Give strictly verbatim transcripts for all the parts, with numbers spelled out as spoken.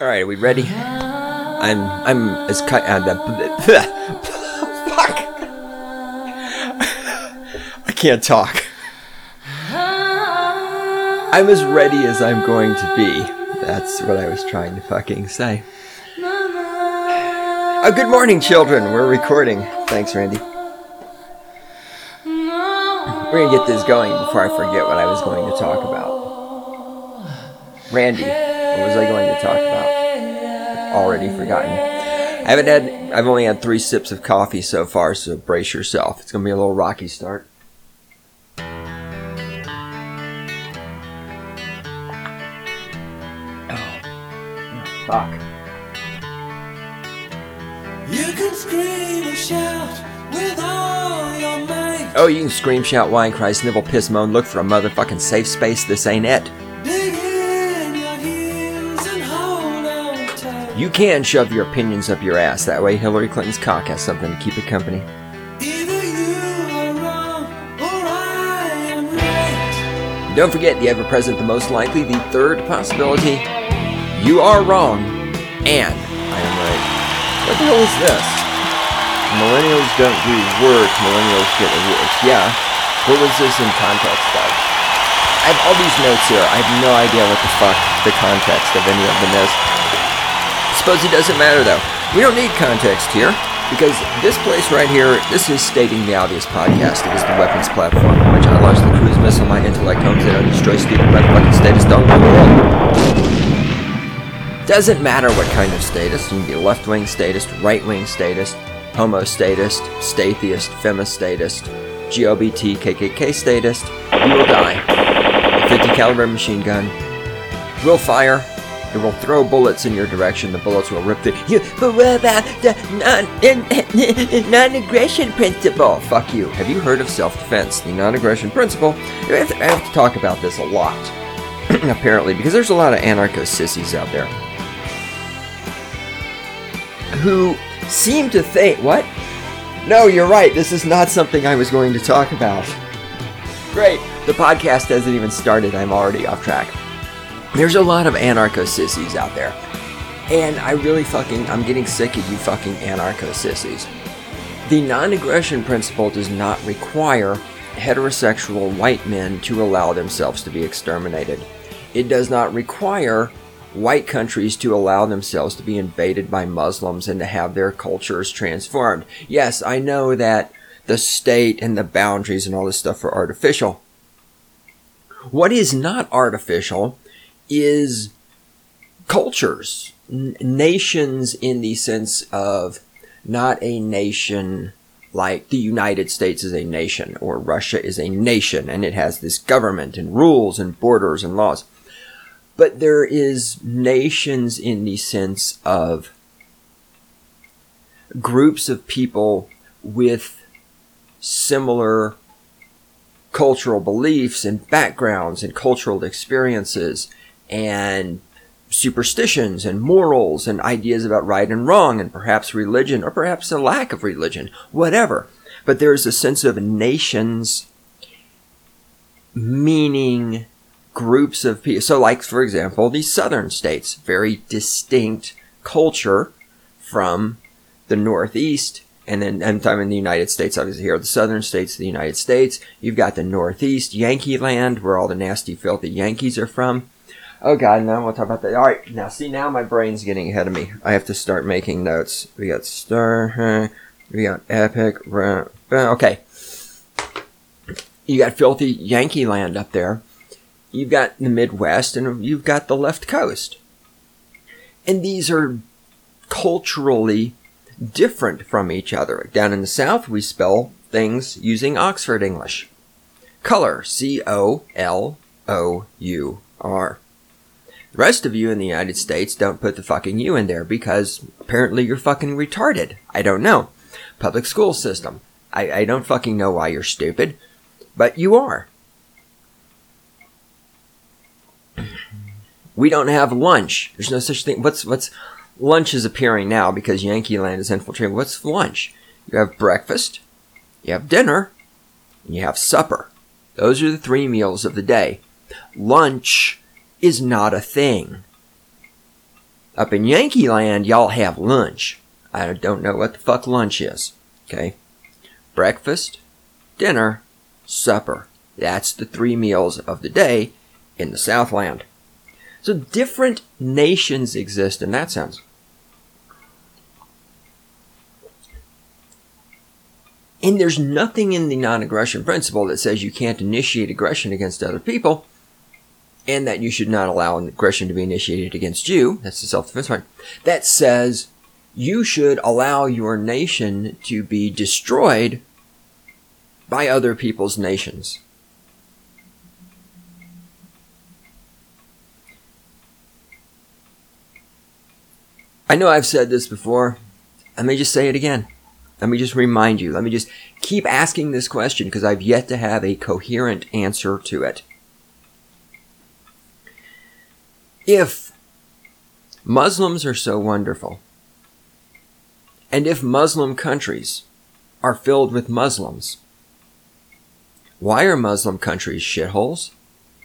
All right, are we ready? I'm I'm as cut. Uh, fuck! I can't talk. I'm as ready as I'm going to be. That's what I was trying to fucking say. Oh, good morning, children. We're recording. Thanks, Randy. We're gonna get this going before I forget what I was going to talk about. Randy, what was I going to talk about? I've already forgotten. I haven't had. I've only had three sips of coffee so far, so brace yourself. It's gonna be a little rocky start. Fuck. You can scream and shout with all your might. Oh, you can scream, shout, whine, cry, snivel, piss, moan, look for a motherfucking safe space. This ain't it. Dig in your heels and hold on tight. You can shove your opinions up your ass. That way Hillary Clinton's cock has something to keep it company. Either you are wrong or I am right. Don't forget, the ever-present, the most likely, the third possibility. You are wrong, and I am right. What the hell is this? Millennials don't do work, millennials get awards. Yeah, what was this in context of? I have all these notes here. I have no idea what the fuck the context of any of them is. I suppose it doesn't matter, though. We don't need context here, because this place right here, this is Stating the Obvious podcast. It is the weapons platform on which I launch the cruise missile, my intellect homes in, and destroy stupid motherfucking status don't know the world. Doesn't matter what kind of statist. You can be left-wing statist, right-wing statist, homo statist, statheist, feminist statist, G O B T, K K K statist. You will die. A fifty caliber machine gun will fire. It will throw bullets in your direction. The bullets will rip through you. But what about the non, non-aggression principle? Fuck you. Have you heard of self-defense? The non-aggression principle. I have to, I have to talk about this a lot, apparently, because there's a lot of anarcho-sissies out there who seem to think, what? No, you're right, this is not something I was going to talk about. Great, the podcast hasn't even started, I'm already off track. There's a lot of anarcho-sissies out there, and I really fucking, I'm getting sick of you fucking anarcho-sissies. The non-aggression principle does not require heterosexual white men to allow themselves to be exterminated. It does not require white countries to allow themselves to be invaded by Muslims and to have their cultures transformed. Yes, I know that the state and the boundaries and all this stuff are artificial. What is not artificial is cultures. N- nations in the sense of not a nation like the United States is a nation or Russia is a nation and it has this government and rules and borders and laws. But there is nations in the sense of groups of people with similar cultural beliefs and backgrounds and cultural experiences and superstitions and morals and ideas about right and wrong and perhaps religion or perhaps a lack of religion, whatever. But there's a sense of nations meaning groups of people. So like, for example, the southern states, very distinct culture from the Northeast. And then, and I'm in the United States, obviously here are the southern states of the United States. You've got the Northeast, Yankee land, where all the nasty, filthy Yankees are from. Oh God, no, we'll talk about that. All right, now see, now my brain's getting ahead of me. I have to start making notes. We got Star, we got Epic, okay. You got filthy Yankee land up there. You've got the Midwest, and you've got the left coast. And these are culturally different from each other. Down in the South, we spell things using Oxford English. Color, C O L O U R. The rest of you in the United States don't put the fucking U in there because apparently you're fucking retarded. I don't know. Public school system. I, I don't fucking know why you're stupid, but you are. We don't have lunch. There's no such thing. What's, what's, lunch is appearing now because Yankee land is infiltrating. What's lunch? You have breakfast, you have dinner, and you have supper. Those are the three meals of the day. Lunch is not a thing. Up in Yankee land, y'all have lunch. I don't know what the fuck lunch is. Okay? Breakfast, dinner, supper. That's the three meals of the day in the Southland. So different nations exist in that sense. And there's nothing in the non-aggression principle that says you can't initiate aggression against other people, and that you should not allow aggression to be initiated against you. That's the self-defense part. That says you should allow your nation to be destroyed by other people's nations. I know I've said this before. Let me just say it again. Let me just remind you. Let me just keep asking this question because I've yet to have a coherent answer to it. If Muslims are so wonderful, and if Muslim countries are filled with Muslims, why are Muslim countries shitholes?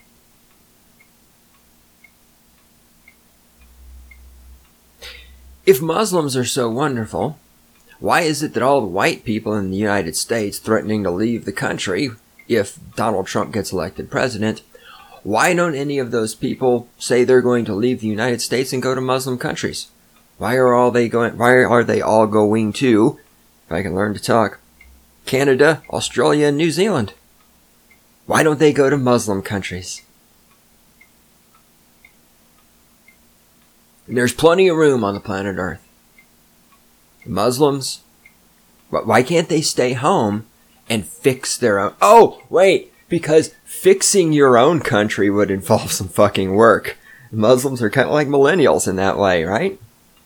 If Muslims are so wonderful, why is it that all the white people in the United States threatening to leave the country if Donald Trump gets elected president, why don't any of those people say they're going to leave the United States and go to Muslim countries? Why are all they going? Why are they all going to, if I can learn to talk, Canada, Australia, and New Zealand? Why don't they go to Muslim countries? And there's plenty of room on the planet Earth. Muslims, why can't they stay home and fix their own? Oh, wait, because fixing your own country would involve some fucking work. Muslims are kind of like millennials in that way, right?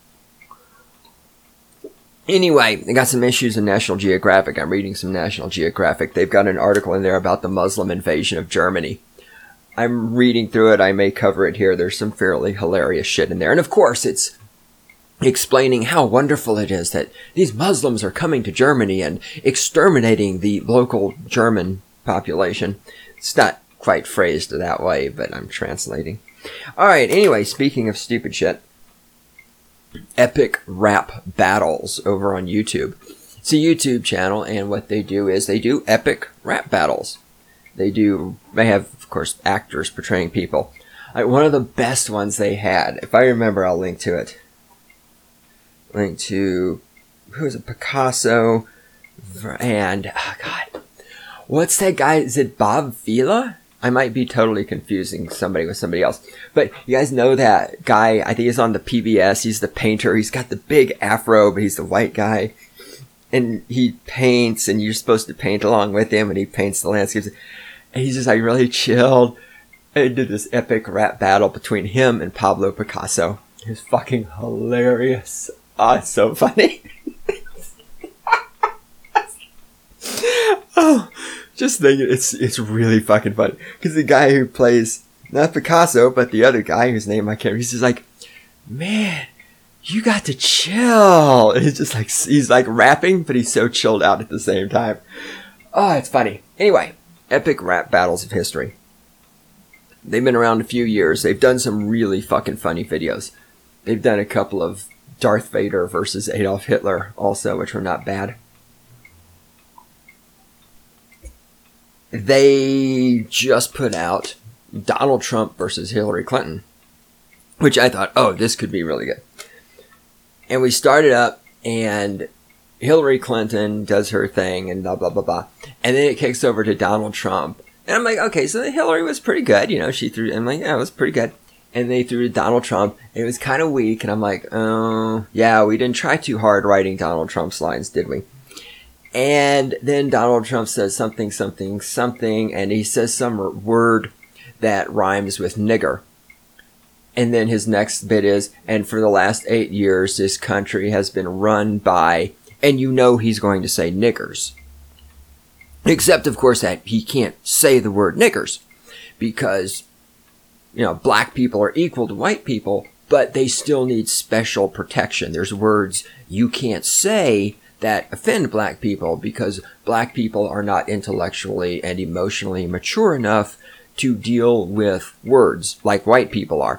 Anyway, they got some issues in National Geographic. I'm reading some National Geographic. They've got an article in there about the Muslim invasion of Germany. I'm reading through it. I may cover it here. There's some fairly hilarious shit in there. And of course, it's explaining how wonderful it is that these Muslims are coming to Germany and exterminating the local German population. It's not quite phrased that way, but I'm translating. Alright, anyway, speaking of stupid shit, Epic Rap Battles over on YouTube. It's a YouTube channel, and what they do is they do epic rap battles. They do, they have, of course, actors portraying people. Like, one of the best ones they had, if I remember, I'll link to it. Link to, who is it, Picasso, and, oh god, what's that guy, is it Bob Vila? I might be totally confusing somebody with somebody else. But you guys know that guy, I think he's on the P B S, he's the painter, he's got the big afro, but he's the white guy. And he paints, and you're supposed to paint along with him, and he paints the landscapes. And he's just like really chilled. And did this epic rap battle between him and Pablo Picasso. It was fucking hilarious. Oh, it's so funny. Oh, just thinking, it's it's really fucking funny. Because the guy who plays, not Picasso, but the other guy whose name I can't remember, he's just like, man, you got to chill. And it's just like, he's like rapping, but he's so chilled out at the same time. Oh, it's funny. Anyway, epic rap battles of history. They've been around a few years. They've done some really fucking funny videos. They've done a couple of Darth Vader versus Adolf Hitler also, which were not bad. They just put out Donald Trump versus Hillary Clinton, which I thought, oh, this could be really good. And we started up, and Hillary Clinton does her thing, and blah, blah, blah, blah. And then it kicks over to Donald Trump. And I'm like, okay, so Hillary was pretty good. You know, she threw, I'm like, yeah, it was pretty good. And they threw to Donald Trump. And it was kind of weak. And I'm like, oh, yeah, we didn't try too hard writing Donald Trump's lines, did we? And then Donald Trump says something, something, something. And he says some word that rhymes with nigger. And then his next bit is, and for the last eight years, this country has been run by, and you know he's going to say niggers. Except, of course, that he can't say the word niggers. Because, you know, black people are equal to white people, but they still need special protection. There's words you can't say that offend black people because black people are not intellectually and emotionally mature enough to deal with words like white people are.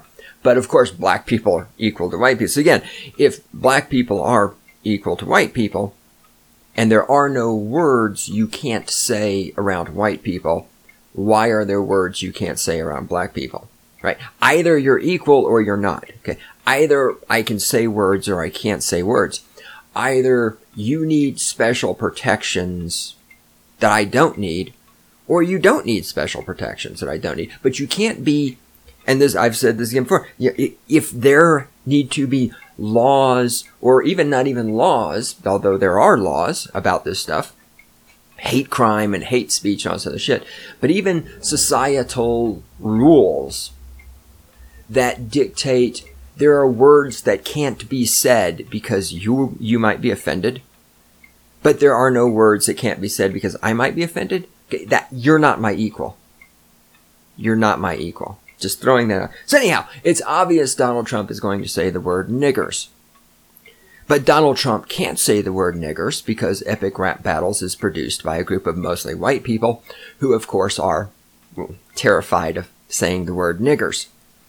But of course, black people are equal to white people. So again, if black people are equal to white people, and there are no words you can't say around white people, why are there words you can't say around black people? Right? Either you're equal or you're not. Okay. Either I can say words or I can't say words. Either you need special protections that I don't need, or you don't need special protections that I don't need. But you can't be, and this, I've said this again before, if there need to be laws, or even not even laws, although there are laws about this stuff, hate crime and hate speech and all this other shit, but even societal rules that dictate there are words that can't be said because you you might be offended, but there are no words that can't be said because I might be offended. Okay, that you're not my equal. You're not my equal. Just throwing that out. So anyhow, it's obvious Donald Trump is going to say the word niggers. But Donald Trump can't say the word niggers because Epic Rap Battles is produced by a group of mostly white people who, of course, are well, terrified of saying the word niggers.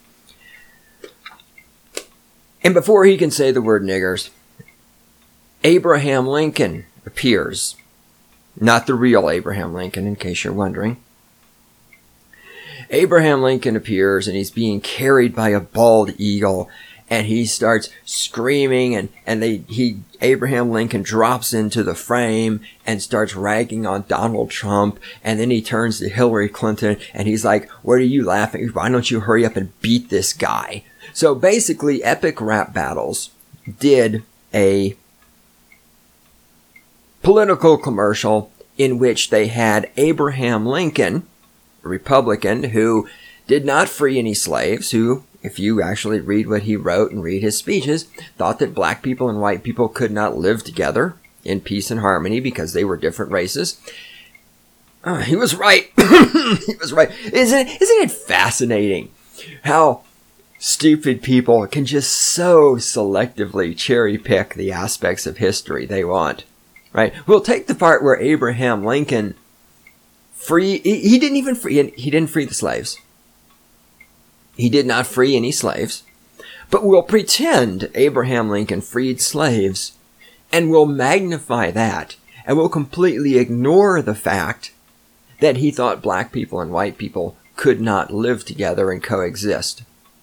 And before he can say the word niggers, Abraham Lincoln appears. Not the real Abraham Lincoln, in case you're wondering. Abraham Lincoln appears, and he's being carried by a bald eagle, and he starts screaming, and, and they, he, Abraham Lincoln drops into the frame and starts ragging on Donald Trump, and then he turns to Hillary Clinton, and he's like, what are you laughing? Why don't you hurry up and beat this guy? So basically, Epic Rap Battles did a political commercial in which they had Abraham Lincoln, a Republican who did not free any slaves, who, if you actually read what he wrote and read his speeches, thought that black people and white people could not live together in peace and harmony because they were different races. Oh, he was right. He was right. Isn't it, isn't it fascinating how stupid people can just so selectively cherry pick the aspects of history they want? Right? We'll take the part where Abraham Lincoln free, he, he didn't even free, he didn't free the slaves. He did not free any slaves. But we'll pretend Abraham Lincoln freed slaves, and we'll magnify that, and we'll completely ignore the fact that he thought black people and white people could not live together and coexist.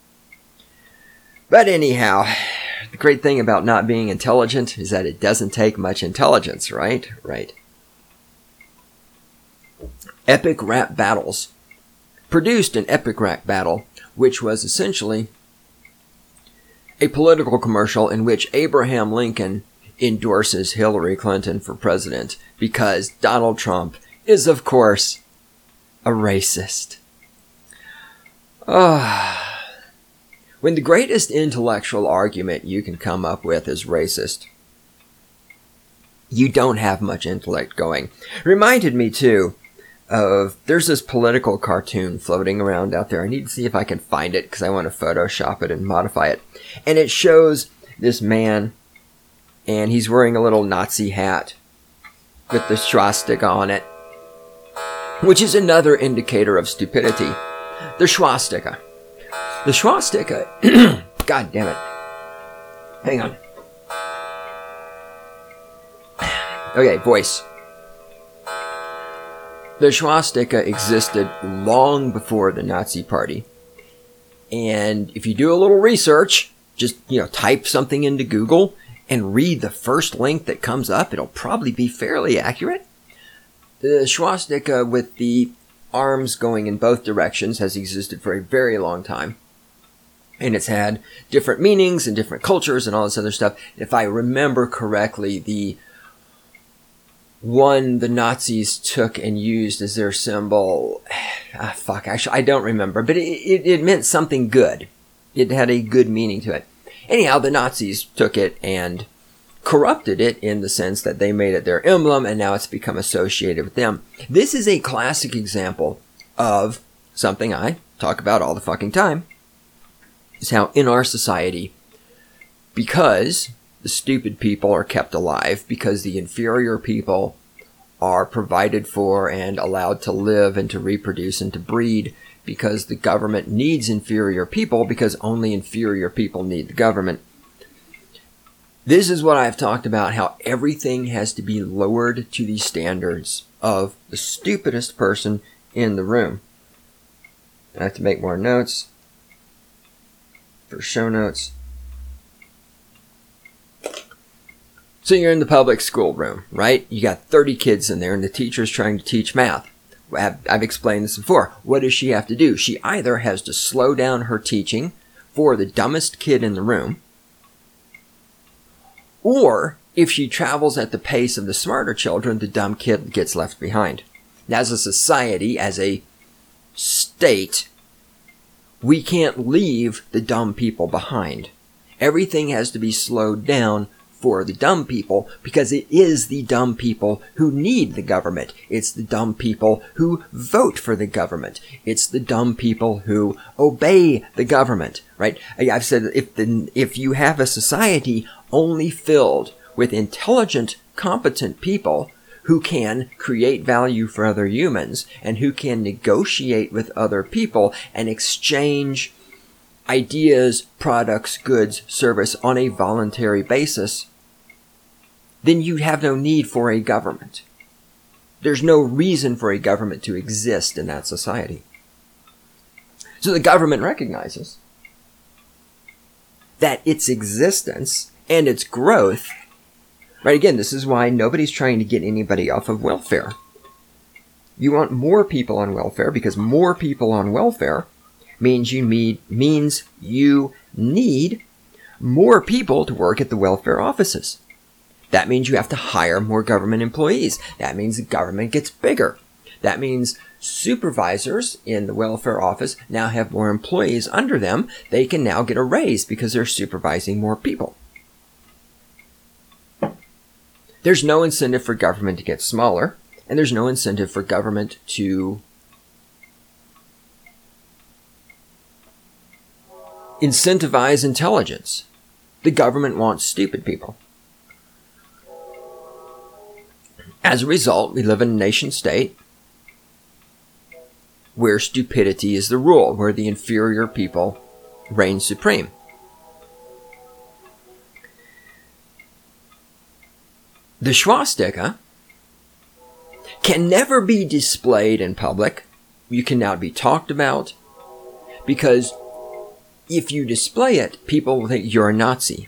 But anyhow, the great thing about not being intelligent is that it doesn't take much intelligence, right? Right. Epic Rap Battles produced an Epic Rap Battle, which was essentially a political commercial in which Abraham Lincoln endorses Hillary Clinton for president because Donald Trump is, of course, a racist. Ah. When the greatest intellectual argument you can come up with is racist, you don't have much intellect going. Reminded me, too, of, there's this political cartoon floating around out there. I need to see if I can find it because I want to Photoshop it and modify it. And it shows this man, and he's wearing a little Nazi hat with the swastika on it, which is another indicator of stupidity. The swastika. The swastika, God damn it. Hang on. Okay, voice. The swastika existed long before the Nazi Party. And if you do a little research, just, you know, type something into Google and read the first link that comes up, it'll probably be fairly accurate. The swastika with the arms going in both directions has existed for a very long time. And it's had different meanings and different cultures and all this other stuff. If I remember correctly, the one the Nazis took and used as their symbol, ah, fuck, actually, I don't remember, but it, it, it meant something good. It had a good meaning to it. Anyhow, the Nazis took it and corrupted it in the sense that they made it their emblem, and now it's become associated with them. This is a classic example of something I talk about all the fucking time. Is how in our society, because the stupid people are kept alive, because the inferior people are provided for and allowed to live and to reproduce and to breed, because the government needs inferior people, because only inferior people need the government. This is what I've talked about, how everything has to be lowered to the standards of the stupidest person in the room. I have to make more notes for show notes. So you're in the public school room, right? You got thirty kids in there and the teacher's trying to teach math. I've, I've explained this before. What does she have to do? She either has to slow down her teaching for the dumbest kid in the room, or if she travels at the pace of the smarter children, the dumb kid gets left behind. As a society, as a state, we can't leave the dumb people behind. Everything has to be slowed down for the dumb people, because it is the dumb people who need the government. It's the dumb people who vote for the government. It's the dumb people who obey the government, right? I've said if the, if you have a society only filled with intelligent, competent people who can create value for other humans and who can negotiate with other people and exchange ideas, products, goods, service on a voluntary basis, then you have no need for a government. There's no reason for a government to exist in that society. So the government recognizes that its existence and its growth, right, again, this is why nobody's trying to get anybody off of welfare. You want more people on welfare because more people on welfare means you need, means you need more people to work at the welfare offices. That means you have to hire more government employees. That means the government gets bigger. That means supervisors in the welfare office now have more employees under them. They can now get a raise because they're supervising more people. There's no incentive for government to get smaller, and there's no incentive for government to incentivize intelligence. The government wants stupid people. As a result, we live in a nation state where stupidity is the rule, where the inferior people reign supreme. The swastika can never be displayed in public. You can now be talked about, because if you display it, people will think you're a Nazi.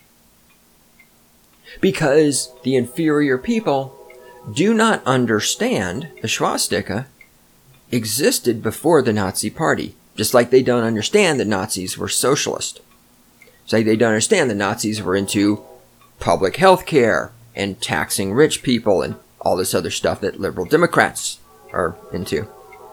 Because the inferior people do not understand the swastika existed before the Nazi Party, just like they don't understand that Nazis were socialist. It's like they don't understand the Nazis were into public health care and taxing rich people and all this other stuff that liberal Democrats are into.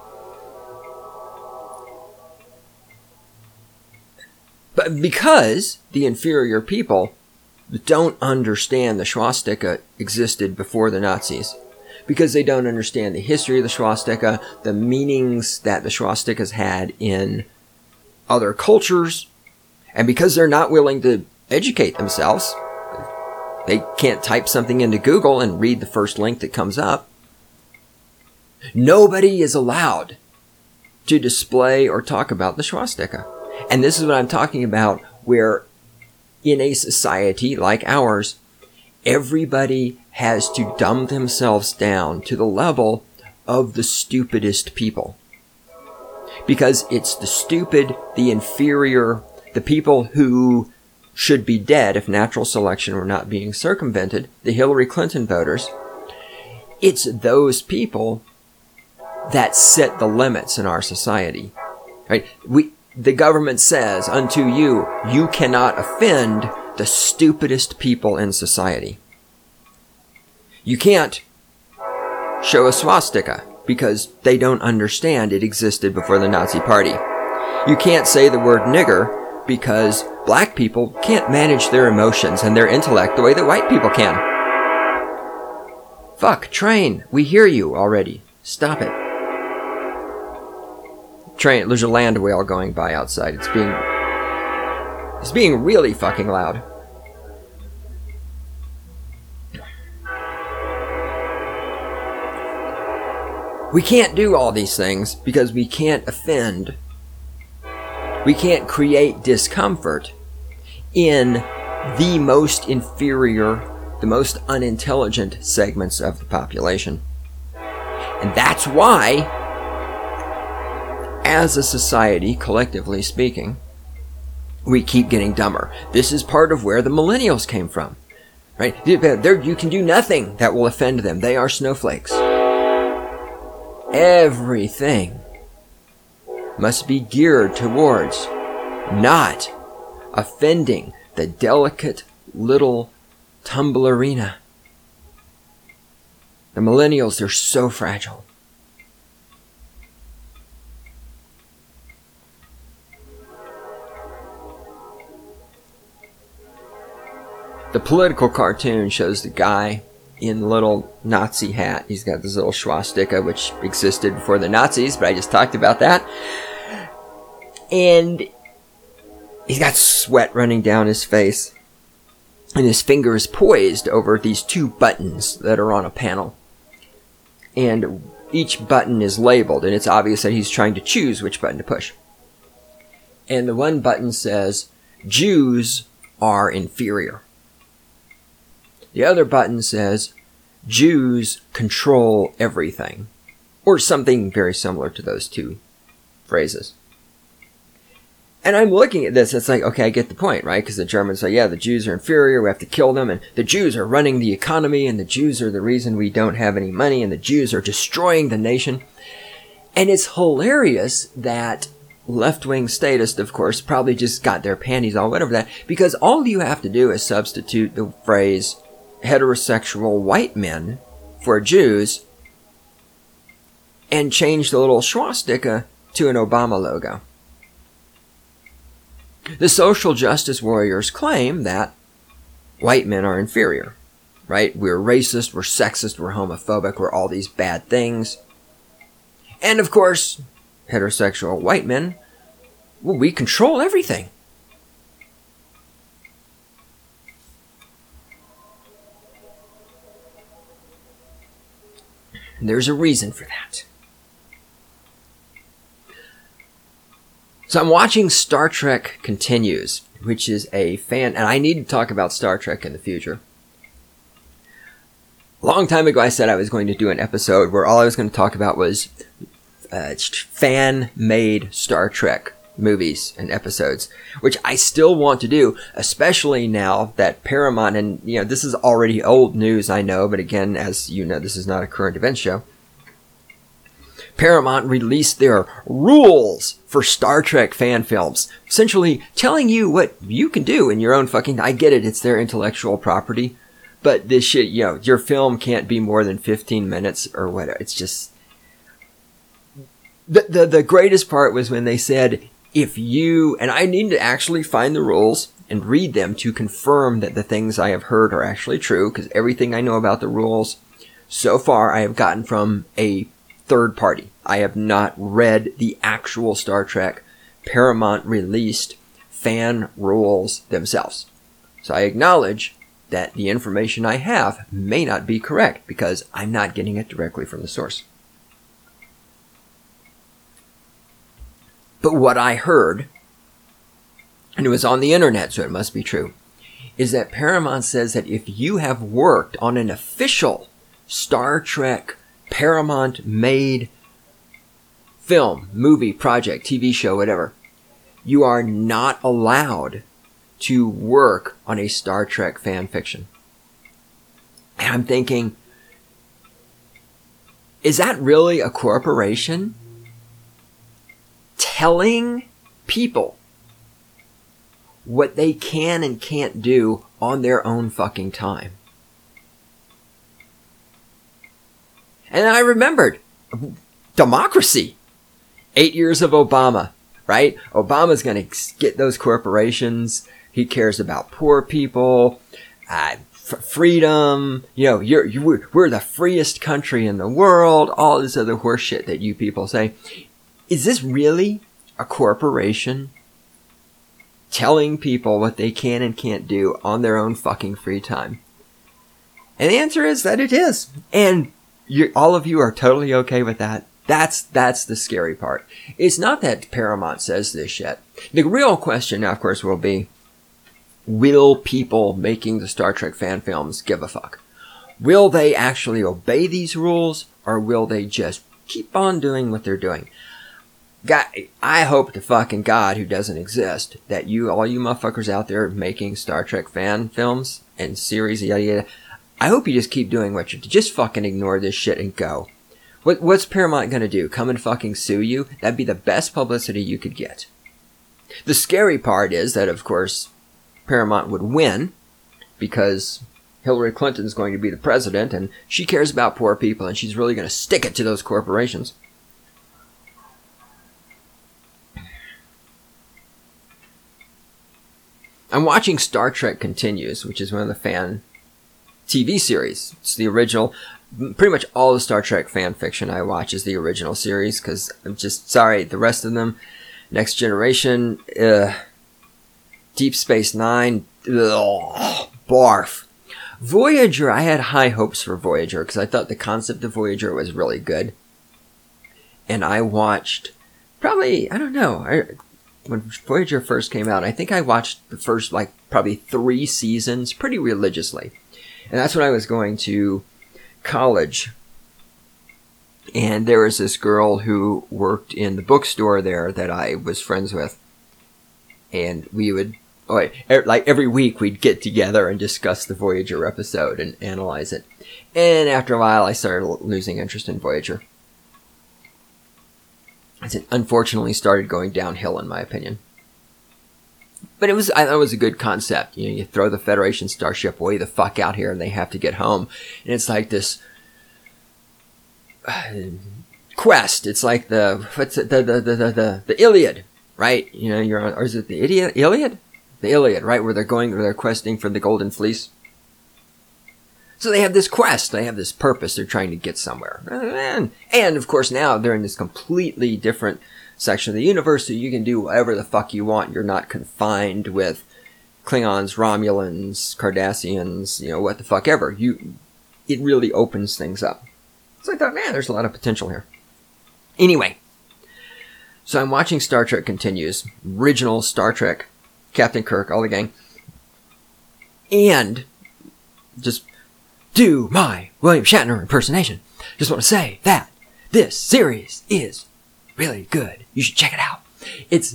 But because the inferior people don't understand the swastika existed before the Nazis, because they don't understand the history of the swastika, the meanings that the swastikas had in other cultures, and because they're not willing to educate themselves, they can't type something into Google and read the first link that comes up, nobody is allowed to display or talk about the swastika. And this is what I'm talking about, where in a society like ours, everybody has to dumb themselves down to the level of the stupidest people. Because it's the stupid, the inferior, the people who should be dead if natural selection were not being circumvented, the Hillary Clinton voters. It's those people that set the limits in our society. Right? We The government says unto you, you cannot offend the stupidest people in society. You can't show a swastika because they don't understand it existed before the Nazi Party. You can't say the word nigger because black people can't manage their emotions and their intellect the way that white people can. Fuck, train, we hear you already. Stop it. Train, there's a land whale going by outside. It's being, it's being really fucking loud. We can't do all these things because we can't offend We can't create discomfort in the most inferior, the most unintelligent segments of the population. And that's why, as a society, collectively speaking, we keep getting dumber. This is part of where the millennials came from. Right? They're, you can do nothing that will offend them. They are snowflakes. Everything must be geared towards not offending the delicate little tumblerina. The millennials, they're so fragile. The political cartoon shows the guy in the little Nazi hat. He's got this little swastika, which existed before the Nazis, but I just talked about that. And he's got sweat running down his face. And his finger is poised over these two buttons that are on a panel. And each button is labeled, and it's obvious that he's trying to choose which button to push. And the one button says, Jews are inferior. The other button says, Jews control everything. Or something very similar to those two phrases. And I'm looking at this, it's like, okay, I get the point, right? Because the Germans say, yeah, the Jews are inferior, we have to kill them, and the Jews are running the economy, and the Jews are the reason we don't have any money, and the Jews are destroying the nation. And it's hilarious that left-wing statists, of course, probably just got their panties all wet over that, because all you have to do is substitute the phrase heterosexual white men for Jews and change the little swastika to an Obama logo. The social justice warriors claim that white men are inferior, right? We're racist, we're sexist, we're homophobic, we're all these bad things. And of course, heterosexual white men, well, we control everything. And there's a reason for that. So I'm watching Star Trek Continues, which is a fan, and I need to talk about Star Trek in the future. A long time ago I said I was going to do an episode where all I was going to talk about was uh, fan-made Star Trek movies and episodes, which I still want to do, especially now that Paramount, and you know, this is already old news, I know, but again, as you know, this is not a current event show. Paramount released their rules for Star Trek fan films, essentially telling you what you can do in your own fucking, I get it, it's their intellectual property, but this shit, you know, your film can't be more than fifteen minutes or whatever. It's just, the, the, the greatest part was when they said, if you, and I need to actually find the rules and read them to confirm that the things I have heard are actually true, because everything I know about the rules so far I have gotten from a third party. I have not read the actual Star Trek Paramount released fan rules themselves. So I acknowledge that the information I have may not be correct because I'm not getting it directly from the source. But what I heard, and it was on the internet, so it must be true, is that Paramount says that if you have worked on an official Star Trek Paramount-made film, movie, project, T V show, whatever, you are not allowed to work on a Star Trek fan fiction. And I'm thinking, is that really a corporation telling people what they can and can't do on their own fucking time? And I remembered, democracy. Eight years of Obama, right? Obama's going to get those corporations. He cares about poor people, uh, f- freedom. You know, you're, you're, we're the freest country in the world. All this other horse shit that you people say. Is this really a corporation telling people what they can and can't do on their own fucking free time? And the answer is that it is. And you, all of you are totally okay with that. That's, that's the scary part. It's not that Paramount says this shit. The real question now, of course, will be, will people making the Star Trek fan films give a fuck? Will they actually obey these rules, or will they just keep on doing what they're doing? God, I hope to fucking God, who doesn't exist, that you, all you motherfuckers out there making Star Trek fan films and series, yada yada, I hope you just keep doing what you're, just fucking ignore this shit and go. What, what's Paramount gonna do? Come and fucking sue you? That'd be the best publicity you could get. The scary part is that, of course, Paramount would win, because Hillary Clinton's going to be the president, and she cares about poor people, and she's really gonna stick it to those corporations. I'm watching Star Trek Continues, which is one of the fan T V series. It's the original. Pretty much all the Star Trek fan fiction I watch is the original series, because I'm just sorry, the rest of them, Next Generation, uh, Deep Space Nine, ugh, barf. Voyager, I had high hopes for Voyager, because I thought the concept of Voyager was really good. And I watched, probably, I don't know, I, when Voyager first came out, I think I watched the first, like, probably three seasons pretty religiously. And that's when I was going to college. And there was this girl who worked in the bookstore there that I was friends with. And we would, oh, like every week we'd get together and discuss the Voyager episode and analyze it. And after a while I started losing interest in Voyager. It unfortunately started going downhill in my opinion. But it was, I thought it was a good concept. You know, you throw the Federation starship way the fuck out here and they have to get home. And it's like this uh, quest. It's like the, what's it, the, the, the, the, the, the Iliad, right? You know, you're on, or is it the Iliad? Iliad? The Iliad, right? Where they're going, where they're questing for the Golden Fleece. So they have this quest. They have this purpose. They're trying to get somewhere. And, and of course now they're in this completely different section of the universe, so you can do whatever the fuck you want. You're not confined with Klingons, Romulans, Cardassians, you know, what the fuck ever. You, it really opens things up. So I thought, man, there's a lot of potential here. Anyway, so I'm watching Star Trek Continues, original Star Trek, Captain Kirk, all the gang, and just do my William Shatner impersonation. Just want to say that this series is really good. You should check it out. It's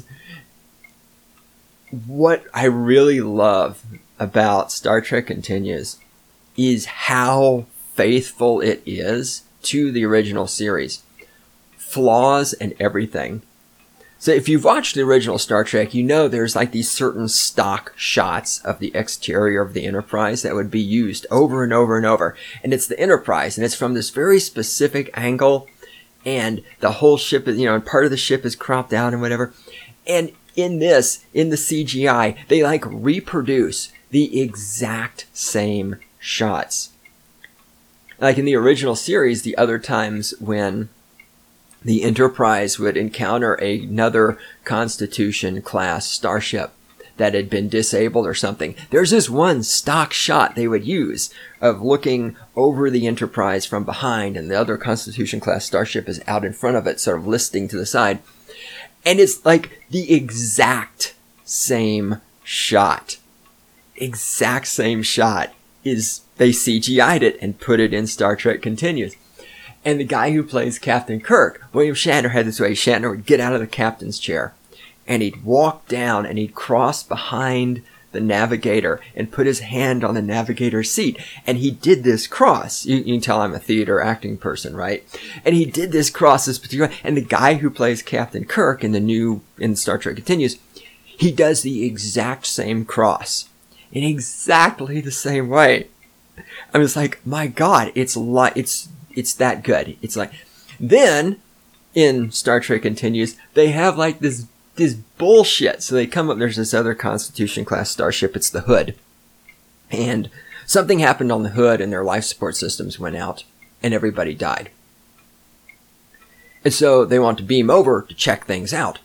what I really love about Star Trek Continues is how faithful it is to the original series. Flaws and everything. So if you've watched the original Star Trek, you know there's like these certain stock shots of the exterior of the Enterprise that would be used over and over and over. And it's the Enterprise, and it's from this very specific angle. And the whole ship is, you know, part of the ship is cropped out and whatever. And in this, in the C G I, they like reproduce the exact same shots. Like in the original series, the other times when the Enterprise would encounter another Constitution class starship that had been disabled or something, there's this one stock shot they would use of looking over the Enterprise from behind, and the other Constitution class starship is out in front of it, sort of listing to the side. And it's like the exact same shot. Exact same shot is, they C G I'd it and put it in Star Trek Continues. And the guy who plays Captain Kirk, William Shatner, had this way. Shatner would get out of the captain's chair and he'd walk down and he'd cross behind the navigator and put his hand on the navigator's seat. And he did this cross. You, you can tell I'm a theater acting person, right? And he did this cross, this particular, and the guy who plays Captain Kirk in the new, in Star Trek Continues, he does the exact same cross in exactly the same way. I was like, my God, it's like, it's, it's that good. It's like, then in Star Trek Continues, they have like this, this bullshit. So they come up, there's this other Constitution class starship. It's the Hood. And something happened on the Hood and their life support systems went out and everybody died. And so they want to beam over to check things out.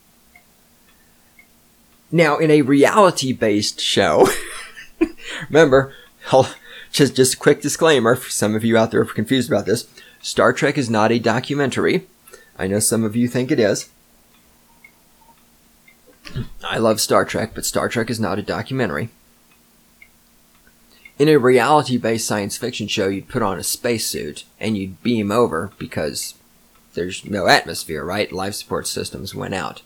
Now, in a reality-based show, remember, I'll, just, just a quick disclaimer for some of you out there who are confused about this. Star Trek is not a documentary. I know some of you think it is. I love Star Trek, but Star Trek is not a documentary. In a reality-based science fiction show, you'd put on a spacesuit and you'd beam over because there's no atmosphere, right? Life support systems went out.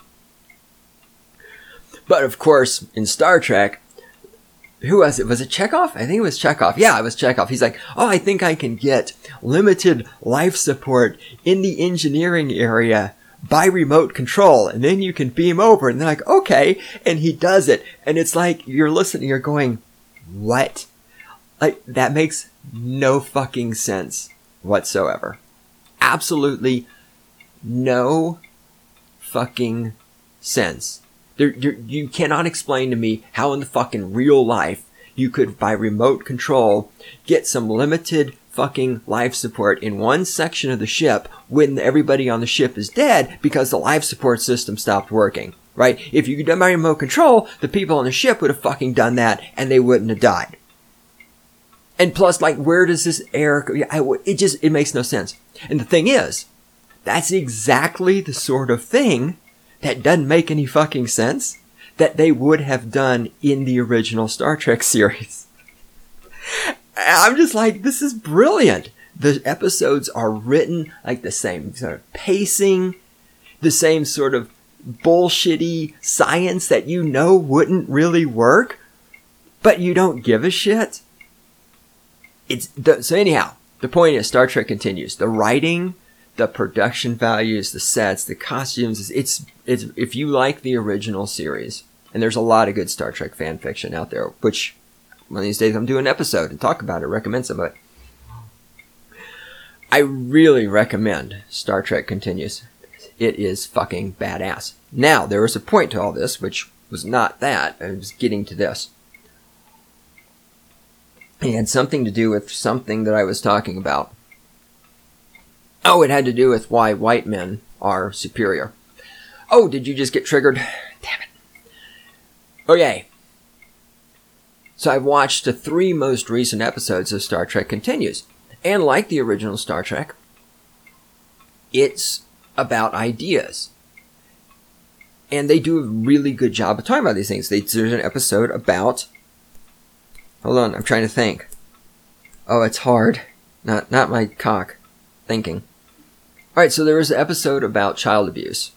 But of course, in Star Trek, who was it? Was it Chekhov? I think it was Chekhov. Yeah, it was Chekhov. He's like, oh, I think I can get limited life support in the engineering area by remote control, and then you can beam over. And they're like, okay. And he does it. And it's like, you're listening, you're going, what? Like, that makes no fucking sense whatsoever. Absolutely no fucking sense. There, there, you cannot explain to me how in the fucking real life you could, by remote control, get some limited fucking life support in one section of the ship when everybody on the ship is dead because the life support system stopped working, right? If you could do by remote control, the people on the ship would have fucking done that and they wouldn't have died. And plus, like, where does this air go? It just, it makes no sense. And the thing is, that's exactly the sort of thing that doesn't make any fucking sense that they would have done in the original Star Trek series. I'm just like, this is brilliant. The episodes are written like the same sort of pacing, the same sort of bullshitty science that you know wouldn't really work, but you don't give a shit. It's the, so anyhow, the point is Star Trek continues. The writing, the production values, the sets, the costumes, it's, it's, if you like the original series, and there's a lot of good Star Trek fan fiction out there, which one of these days I'm doing an episode and talk about it, recommend some of it. I really recommend Star Trek Continues. It is fucking badass. Now, there was a point to all this, which was not that. I was getting to this. It had something to do with something that I was talking about. Oh, it had to do with why white men are superior. Oh, did you just get triggered? Damn it. Okay. So I've watched the three most recent episodes of Star Trek Continues. And like the original Star Trek, it's about ideas. And they do a really good job of talking about these things. They, there's an episode about... Hold on, I'm trying to think. Oh, it's hard. Not not my cock. Thinking. Alright, so there was an episode about child abuse.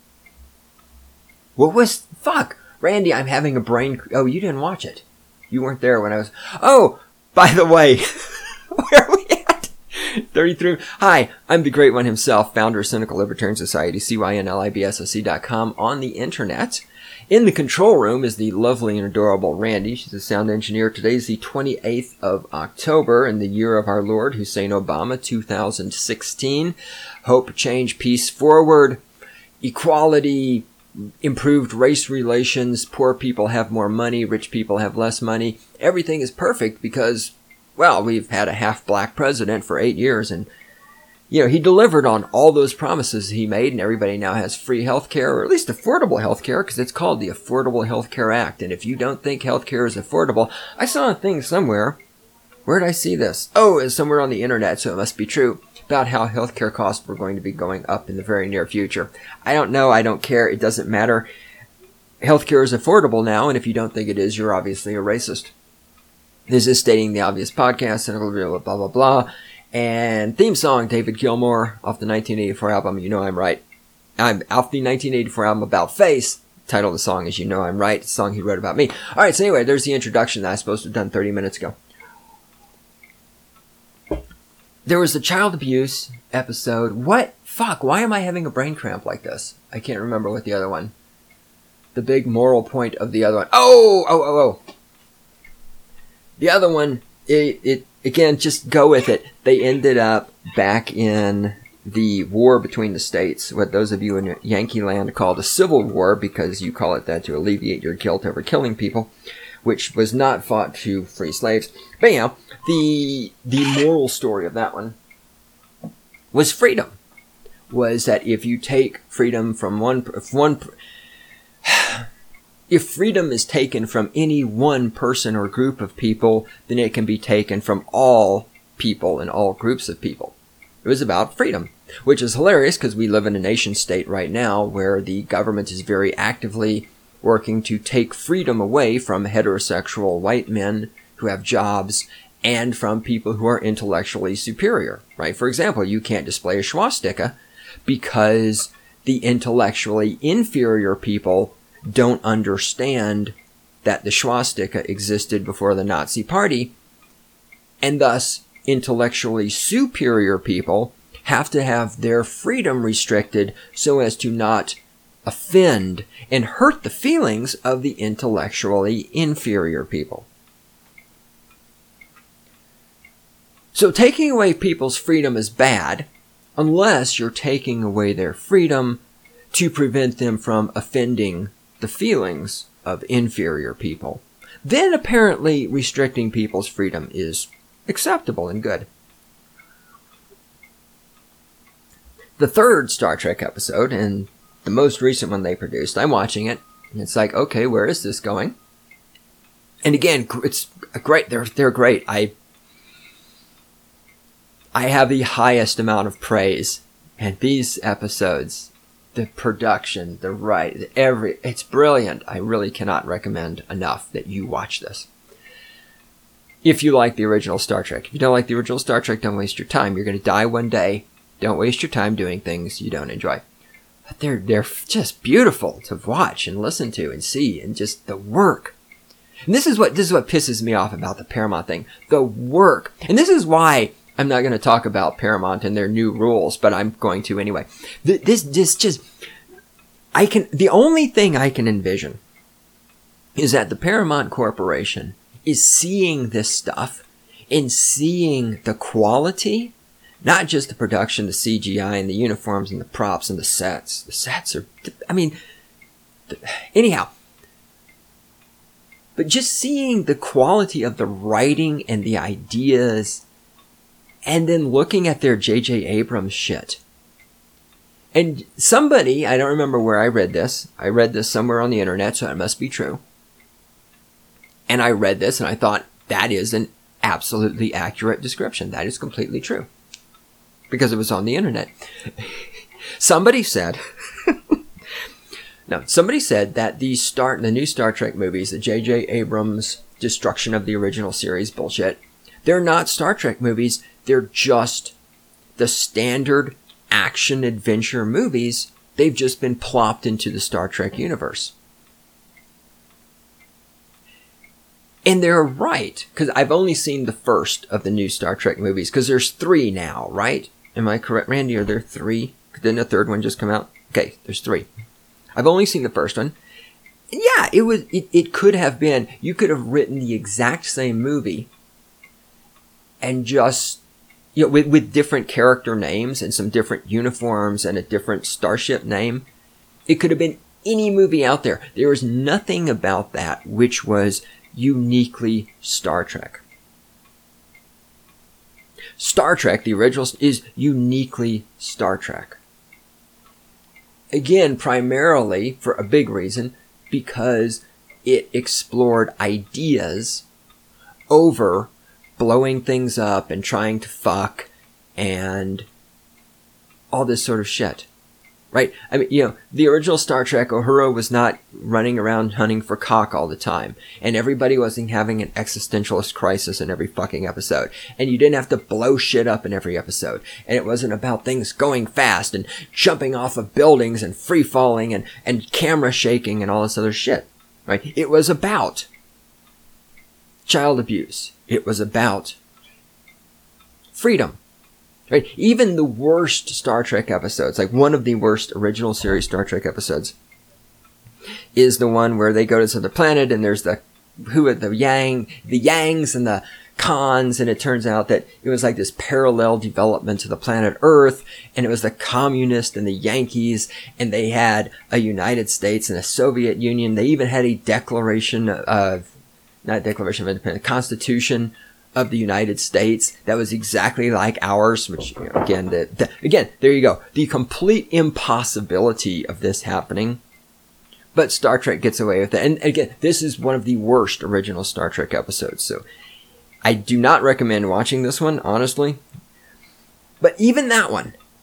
What was... Fuck! Randy, I'm having a brain... Oh, you didn't watch it. You weren't there when I was... Oh! By the way... Where are we at? thirty-three... Hi, I'm the Great One himself, founder of Cynical Libertarian Society, C Y N L I B S O C dot com, on the internet. In the control room is the lovely and adorable Randy. She's a sound engineer. Today's the twenty-eighth of October in the year of our Lord, Hussein Obama, two thousand sixteen. Hope, change, peace, forward, equality, improved race relations, poor people have more money, rich people have less money. Everything is perfect because, well, we've had a half-black president for eight years and, you know, he delivered on all those promises he made, and everybody now has free health care, or at least affordable health care, because it's called the Affordable Health Care Act. And if you don't think health care is affordable, I saw a thing somewhere. Where did I see this? Oh, it's somewhere on the internet, so it must be true, about how health care costs were going to be going up in the very near future. I don't know. I don't care. It doesn't matter. Health care is affordable now, and if you don't think it is, you're obviously a racist. This is Stating the Obvious podcast, cynical, blah, blah, blah, blah. And theme song, David Gilmour, off the nineteen eighty-four album, You Know I'm Right. I'm off the nineteen eighty-four album About Face. Title of the song is You Know I'm Right. It's a song he wrote about me. Alright, so anyway, there's the introduction that I was supposed to have done thirty minutes ago. There was a child abuse episode. What? Fuck, why am I having a brain cramp like this? I can't remember what the other one. The big moral point of the other one. Oh! Oh, oh, oh. The other one, it, it again, just go with it. They ended up back in the war between the states, what those of you in Yankee land call the Civil War, because you call it that to alleviate your guilt over killing people, which was not fought to free slaves. But anyhow, the, the moral story of that one was freedom. Was that if you take freedom from one, if one, if freedom is taken from any one person or group of people, then it can be taken from all people and all groups of people. It was about freedom. which is hilarious because we live in a nation state right now where the government is very actively working to take freedom away from heterosexual white men who have jobs and from people who are intellectually superior, right? For example, you can't display a swastika because the intellectually inferior people don't understand that the swastika existed before the Nazi Party, and thus intellectually superior people have to have their freedom restricted so as to not offend and hurt the feelings of the intellectually inferior people. So taking away people's freedom is bad unless you're taking away their freedom to prevent them from offending the feelings of inferior people. Then apparently restricting people's freedom is acceptable and good. The third Star Trek episode, and the most recent one they produced, I'm watching it, and it's like, okay, where is this going? And again, it's great. They're they're great. I I have the highest amount of praise, and these episodes, the production, the write, every it's brilliant. I really cannot recommend enough that you watch this. If you like the original Star Trek. If you don't like the original Star Trek, don't waste your time. You're going to die one day. Don't waste your time doing things you don't enjoy. But they're they're just beautiful to watch and listen to and see, and just the work. And this is what this is what pisses me off about the Paramount thing. The work. And this is why I'm not going to talk about Paramount and their new rules, but I'm going to anyway. This this just I can the only thing I can envision is that the Paramount Corporation is seeing this stuff and seeing the quality, not just the production, the C G I and the uniforms and the props and the sets. The sets are, I mean, anyhow. But just seeing the quality of the writing and the ideas, and then looking at their J J Abrams shit. And somebody, I don't remember where I read this. I read this somewhere on the internet, so it must be true. And I read this and I thought, that is an absolutely accurate description. That is completely true. Because it was on the internet. Somebody said, no, somebody said that the start, the new Star Trek movies, the J J Abrams destruction of the original series bullshit, they're not Star Trek movies. They're just the standard action adventure movies. They've just been plopped into the Star Trek universe. And they're right, because I've only seen the first of the new Star Trek movies, because there's three now, right? Am I correct, Randy? Are there three? Didn't a third one just come out? Okay, there's three. I've only seen the first one. And yeah, it was. It, it could have been, you could have written the exact same movie and just, you know, with, with different character names and some different uniforms and a different starship name. It could have been any movie out there. There was nothing about that which was uniquely Star Trek. Star Trek, the original, is uniquely Star Trek. Again, primarily, for a big reason, because it explored ideas over blowing things up and trying to fuck and all this sort of shit. Right? I mean, you know, the original Star Trek, Uhura was not running around hunting for cock all the time. And everybody wasn't having an existentialist crisis in every fucking episode. And you didn't have to blow shit up in every episode. And it wasn't about things going fast and jumping off of buildings and free falling and, and camera shaking and all this other shit. Right? It was about child abuse. It was about freedom. Right? Even the worst Star Trek episodes, like one of the worst original series Star Trek episodes, is the one where they go to this other planet and there's the who are the Yang, the Yangs and the Khans, and it turns out that it was like this parallel development to the planet Earth, and it was the communists and the Yankees, and they had a United States and a Soviet Union. They even had a declaration of, not Declaration of Independence, Constitution of the United States that was exactly like ours, which, you know, again, the, the, again, there you go. The complete impossibility of this happening. But Star Trek gets away with it. And again, this is one of the worst original Star Trek episodes. So I do not recommend watching this one, honestly. But even that one,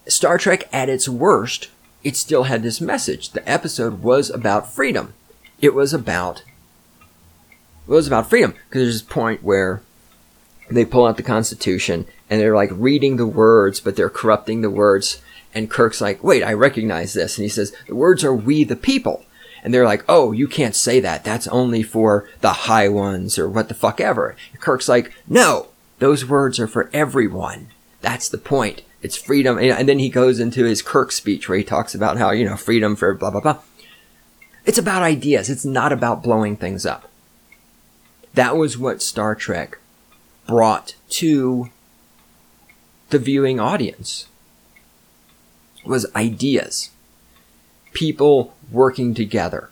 Star Trek at its worst, it still had this message. The episode was about freedom. It was about, it was about freedom. Because there's this point where they pull out the Constitution and they're like reading the words, but they're corrupting the words. And Kirk's like, wait, I recognize this. And he says, the words are we the people. And they're like, oh, you can't say that. That's only for the high ones or what the fuck ever. And Kirk's like, no, those words are for everyone. That's the point. It's freedom. And then he goes into his Kirk speech where he talks about how, you know, freedom for blah, blah, blah. It's about ideas. It's not about blowing things up. That was what Star Trek brought to the viewing audience. Was ideas. People working together.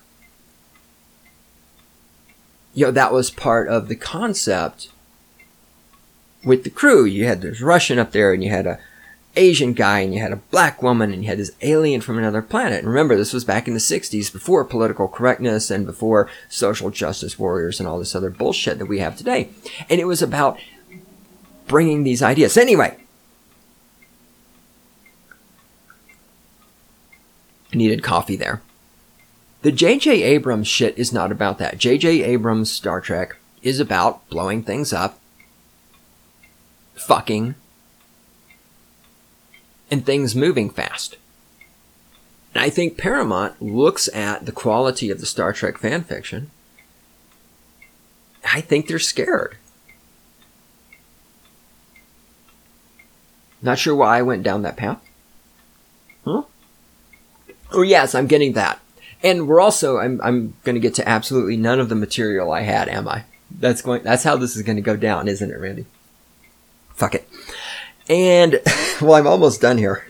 You know, that was part of the concept with the crew. You had this Russian up there and you had a Asian guy and you had a black woman and you had this alien from another planet. And remember, this was back in the sixties, before political correctness and before social justice warriors and all this other bullshit that we have today. And it was about bringing these ideas. Anyway, I needed coffee there. The J J Abrams shit is not about that. J J Abrams' Star Trek is about blowing things up, fucking, and things moving fast. And I think Paramount looks at the quality of the Star Trek fan fiction. I think they're scared. Not sure why I went down that path. Huh? Oh yes, I'm getting that. And we're also, I'm I'm going to get to absolutely none of the material I had, am I? That's going. That's how this is going to go down, isn't it, Randy? Fuck it. And, well, I'm almost done here.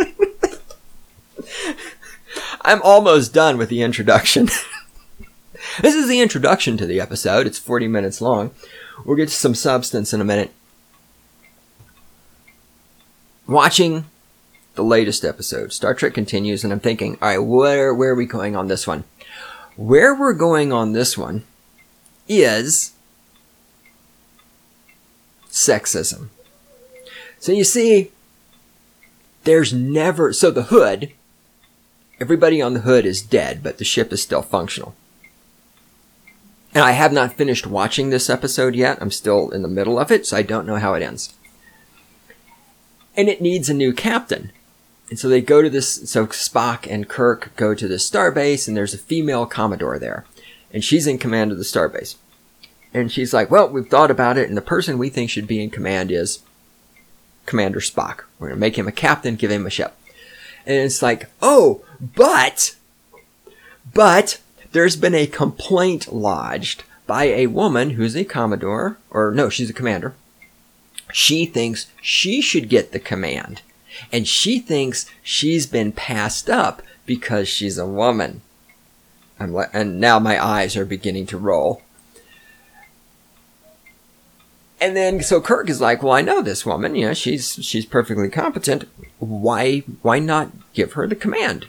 I'm almost done with the introduction. This is the introduction to the episode. It's forty minutes long. We'll get to some substance in a minute. Watching the latest episode, Star Trek Continues, and I'm thinking, all right, where, where are we going on this one? Where we're going on this one is sexism. So you see, there's never... So the hood, everybody on the hood is dead, but the ship is still functional. And I have not finished watching this episode yet. I'm still in the middle of it, so I don't know how it ends. And it needs a new captain. And so they go to this... So Spock and Kirk go to this starbase, and there's a female Commodore there. And she's in command of the starbase. And she's like, well, we've thought about it, and the person we think should be in command is Commander Spock. We're going to make him a captain, give him a ship. And it's like, oh, but, but, there's been a complaint lodged by a woman who's a Commodore, or no, she's a commander. She thinks she should get the command. And she thinks she's been passed up because she's a woman. I'm le- and now my eyes are beginning to roll. And then, so Kirk is like, well, I know this woman, you know, she's, she's perfectly competent. Why, why not give her the command?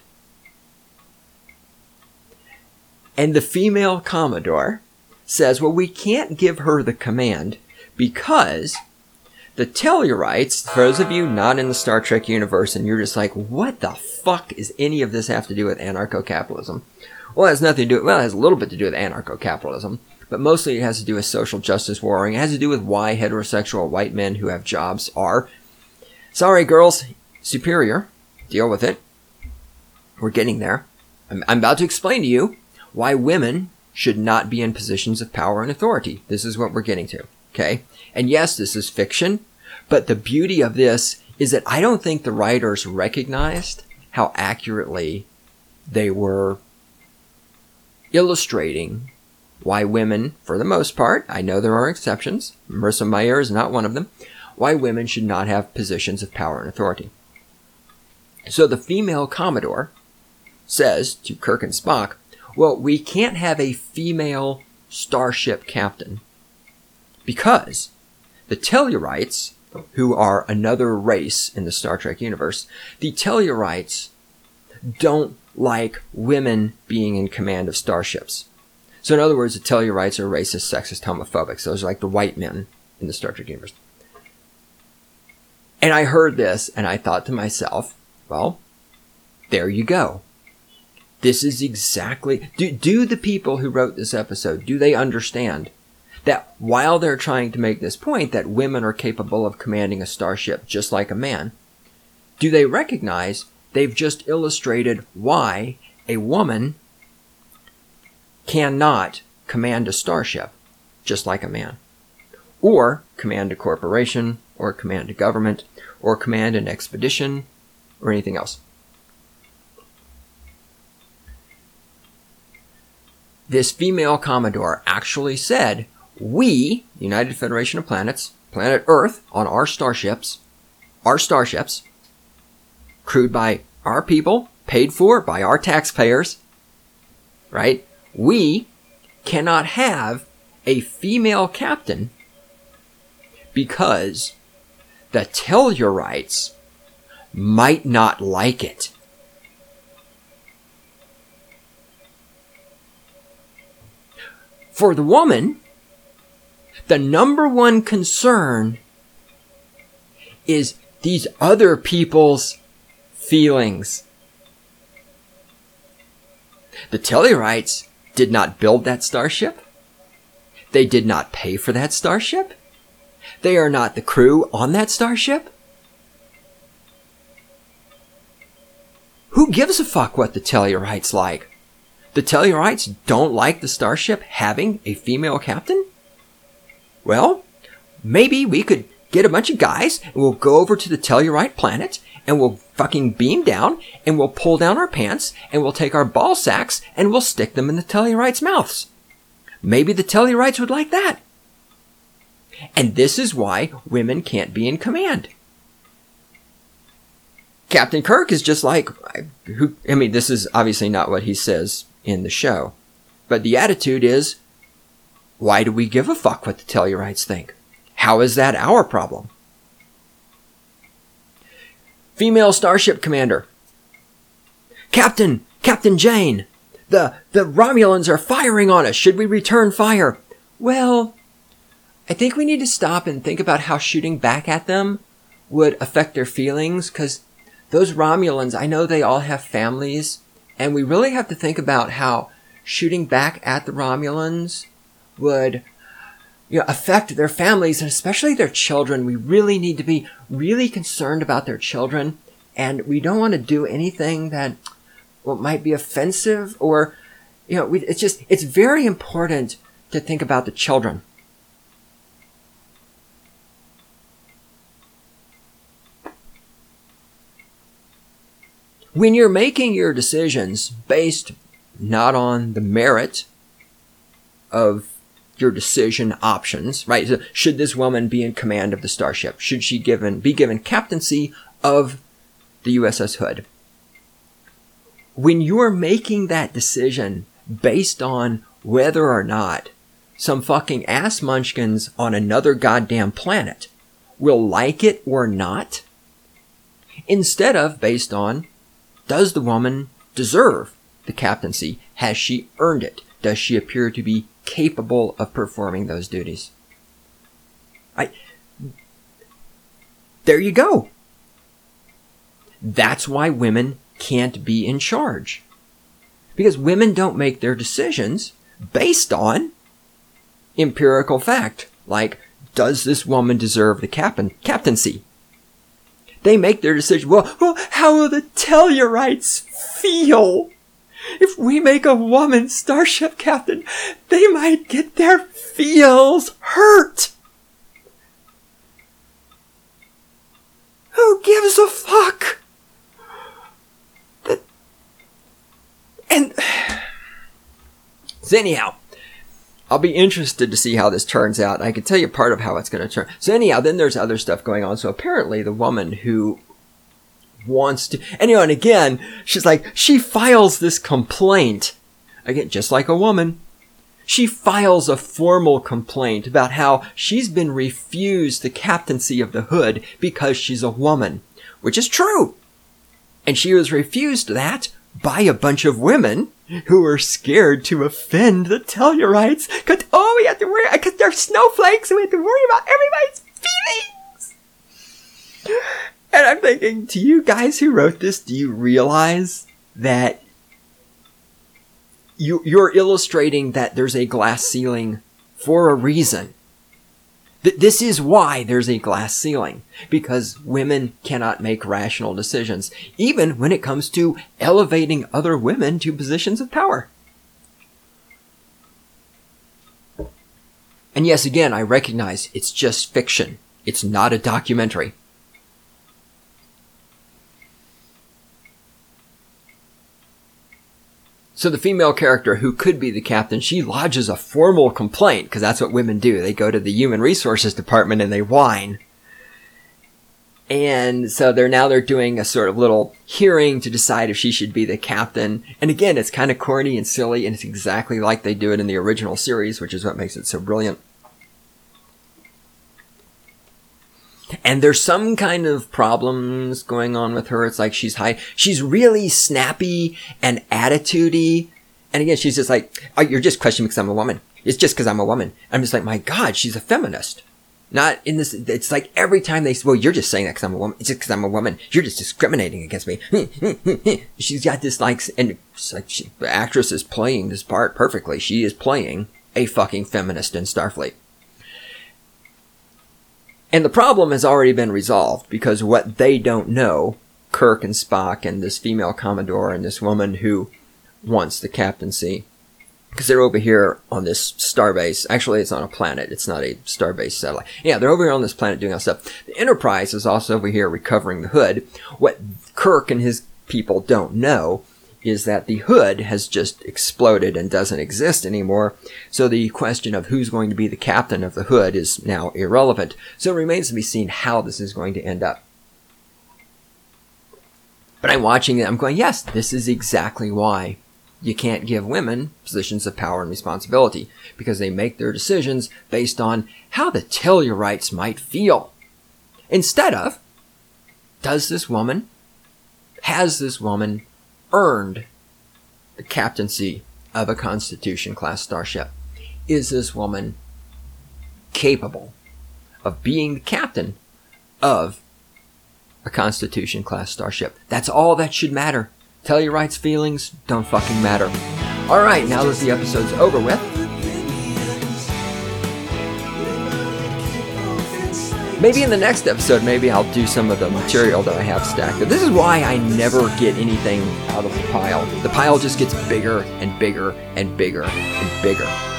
And the female Commodore says, well, we can't give her the command because the Tellurites, for those of you not in the Star Trek universe, and you're just like, what the fuck is any of this have to do with anarcho-capitalism? Well, it has nothing to do, well, it has a little bit to do with anarcho-capitalism. But mostly it has to do with social justice warring. It has to do with why heterosexual white men who have jobs are, sorry girls, superior. Deal with it. We're getting there. I'm, I'm about to explain to you why women should not be in positions of power and authority. This is what we're getting to. Okay? And yes, this is fiction. But the beauty of this is that I don't think the writers recognized how accurately they were illustrating why women, for the most part, I know there are exceptions, Marissa Mayer is not one of them, why women should not have positions of power and authority. So the female Commodore says to Kirk and Spock, well, we can't have a female starship captain because the Tellurites, who are another race in the Star Trek universe, the Tellurites don't like women being in command of starships. So in other words, the Tellurites are racist, sexist, homophobic. So those are like the white men in the Star Trek universe. And I heard this and I thought to myself, Well, there you go. This is exactly... Do, do the people who wrote this episode, do they understand that while they're trying to make this point that women are capable of commanding a starship just like a man, do they recognize they've just illustrated why a woman cannot command a starship just like a man, or command a corporation, or command a government, or command an expedition, or anything else? This female Commodore actually said, we, United Federation of Planets, planet Earth, on our starships, our starships, crewed by our people, paid for by our taxpayers, right? We cannot have a female captain because the Tellurites might not like it. For the woman, the number one concern is these other people's feelings. The Tellurites did not build that starship. They did not pay for that starship. They are not the crew on that starship. Who gives a fuck what the Tellurites like? The Tellurites don't like the starship having a female captain? Well, maybe we could get a bunch of guys and we'll go over to the Tellurite planet and we'll fucking beam down and we'll pull down our pants and we'll take our ball sacks and we'll stick them in the Tellurites' mouths. Maybe the Tellurites would like that. And this is why women can't be in command. Captain Kirk is just like, who, I mean, this is obviously not what he says in the show, but the attitude is, why do we give a fuck what the Tellurites think? How is that our problem? Female starship commander. Captain, Captain Jane, the, the Romulans are firing on us. Should we return fire? Well, I think we need to stop and think about how shooting back at them would affect their feelings, because those Romulans, I know they all have families, and we really have to think about how shooting back at the Romulans would, you know, affect their families, and especially their children. We really need to be really concerned about their children, and we don't want to do anything that well, might be offensive, or, you know, we, it's just, it's very important to think about the children. When you're making your decisions based not on the merit of your decision options, right? So should this woman be in command of the starship? Should she given be given captaincy of the U S S Hood? When you're making that decision based on whether or not some fucking ass munchkins on another goddamn planet will like it or not, instead of based on, does the woman deserve the captaincy? Has she earned it? Does she appear to be capable of performing those duties? I, there you go. That's why women can't be in charge. Because women don't make their decisions based on empirical fact. Like, does this woman deserve the captain, captaincy? They make their decision, well, well, how will the Tellurites feel? If we make a woman starship captain, they might get their feels hurt. Who gives a fuck? That, and so anyhow, I'll be interested to see how this turns out. I can tell you part of how it's going to turn. So anyhow, then there's other stuff going on. So apparently the woman who wants to, and you know, and again, she's like, she files this complaint. Again, just like a woman. She files a formal complaint about how she's been refused the captaincy of the Hood because she's a woman, which is true. And she was refused that by a bunch of women who were scared to offend the Tellurites. Cause, oh, we have to worry, because they're snowflakes, and we have to worry about everybody's feelings. And I'm thinking, to you guys who wrote this, do you realize that you, you're illustrating that there's a glass ceiling for a reason? Th- this is why there's a glass ceiling. Because women cannot make rational decisions, even when it comes to elevating other women to positions of power. And yes, again, I recognize it's just fiction. It's not a documentary. So the female character who could be the captain, she lodges a formal complaint, because that's what women do. They go to the human resources department and they whine. And so they're now they're doing a sort of little hearing to decide if she should be the captain. And again, it's kind of corny and silly, and it's exactly like they do it in the original series, which is what makes it so brilliant. And there's some kind of problems going on with her. It's like she's high. She's really snappy and attitude-y. And again, she's just like, oh, you're just questioning because I'm a woman. It's just because I'm a woman. I'm just like, my God, she's a feminist. Not in this, it's like every time they say, well, you're just saying that because I'm a woman. It's just because I'm a woman. You're just discriminating against me. She's got this like, and it's like she, the actress is playing this part perfectly. She is playing a fucking feminist in Starfleet. And the problem has already been resolved, because what they don't know, Kirk and Spock and this female Commodore and this woman who wants the captaincy, because they're over here on this starbase. Actually, it's on a planet. It's not a starbase satellite. Yeah, they're over here on this planet doing all stuff. The Enterprise is also over here recovering the hood. What Kirk and his people don't know is that the hood has just exploded and doesn't exist anymore. So the question of who's going to be the captain of the hood is now irrelevant. So it remains to be seen how this is going to end up. But I'm watching it, I'm going, yes, this is exactly why you can't give women positions of power and responsibility, because they make their decisions based on how the Tellurites might feel. Instead of, does this woman, has this woman earned the captaincy of a Constitution-class starship? Is this woman capable of being the captain of a Constitution-class starship? That's all that should matter. Tellurites' feelings don't fucking matter. Alright, now that the episode's over with, maybe in the next episode, maybe I'll do some of the material that I have stacked. This is why I never get anything out of the pile. The pile just gets bigger and bigger and bigger and bigger.